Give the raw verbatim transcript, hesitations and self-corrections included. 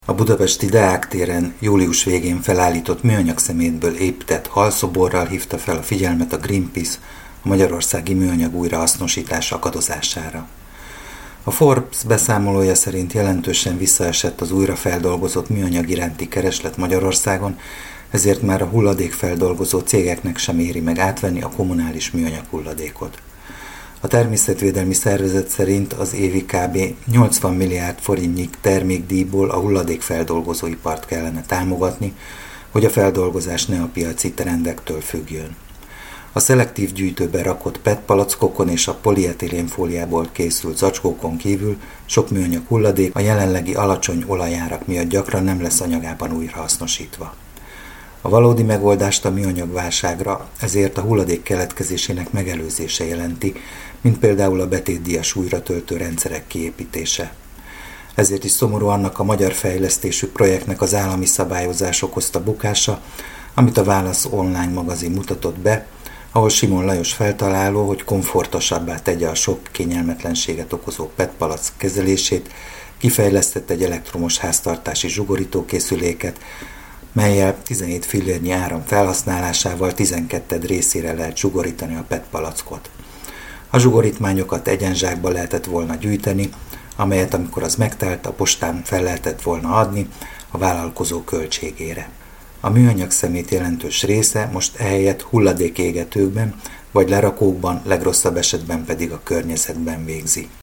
A budapesti Deák téren július végén felállított műanyag szemétből épített halszoborral hívta fel a figyelmet a Greenpeace a magyarországi műanyag újrahasznosítás akadozására. A Forbes beszámolója szerint jelentősen visszaesett az újrafeldolgozott műanyag iránti kereslet Magyarországon, ezért már a hulladékfeldolgozó cégeknek sem éri meg átvenni a kommunális műanyag hulladékot. A Természetvédelmi Szervezet szerint az évi kb. nyolcvan milliárd forintnyi termékdíjból a hulladékfeldolgozóipart kellene támogatni, hogy a feldolgozás ne a piaci trendektől függjön. A szelektív gyűjtőbe rakott pé é té palackokon és a polietilénfóliából készült zacskókon kívül sok műanyag hulladék a jelenlegi alacsony olajárak miatt gyakran nem lesz anyagában újrahasznosítva. A valódi megoldást a műanyagválságra ezért a hulladék keletkezésének megelőzése jelenti, mint például a betétdíjas újratöltő rendszerek kiépítése. Ezért is szomorú annak a magyar fejlesztésű projektnek az állami szabályozás okozta bukása, amit a Válasz online magazin mutatott be, ahol Simon Lajos feltaláló, hogy komfortosabbá tegye a sok kényelmetlenséget okozó pé é té palack kezelését, kifejlesztett egy elektromos háztartási zsugorítókészüléket, mellyel tizenhét fillérnyi áram felhasználásával tizenkettő részére lehet zsugorítani a pé é té palackot. A zsugorítmányokat egyenzsákba lehetett volna gyűjteni, amelyet amikor az megtelt, a postán fel lehetett volna adni a vállalkozó költségére. A műanyag szemét jelentős része most ehelyett hulladékégetőkben vagy lerakókban, legrosszabb esetben pedig a környezetben végzi.